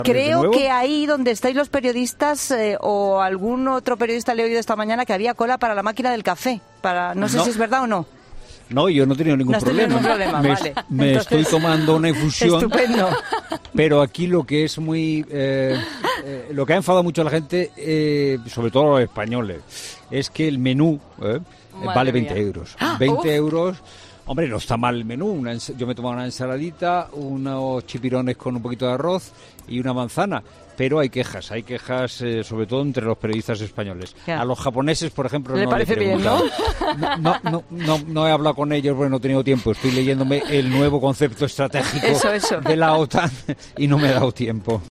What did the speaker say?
Creo que ahí donde estáis los periodistas o algún otro periodista le he oído esta mañana que había cola para la máquina del café. No sé si es verdad o no. No, yo no he tenido ningún problema. Vale. Me estoy tomando una infusión. Estupendo. Pero aquí lo que es muy... lo que ha enfadado mucho a la gente, sobre todo a los españoles, es que el menú vale 20 euros. 20 euros... Hombre, no está mal el menú. Yo me he tomado una ensaladita, unos chipirones con un poquito de arroz y una manzana. Pero hay quejas, sobre todo entre los periodistas españoles. A los japoneses, por ejemplo, ¿Le parece bien, no? No he hablado con ellos porque no he tenido tiempo. Estoy leyéndome el nuevo concepto estratégico eso. de la OTAN y no me he dado tiempo.